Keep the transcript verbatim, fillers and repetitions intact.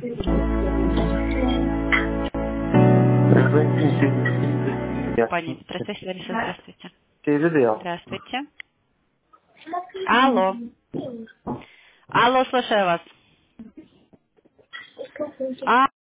Пани, здравствуйте, Лариса, здравствуйте. Передел. Здравствуйте. Алло. Алло, слушаю вас. А,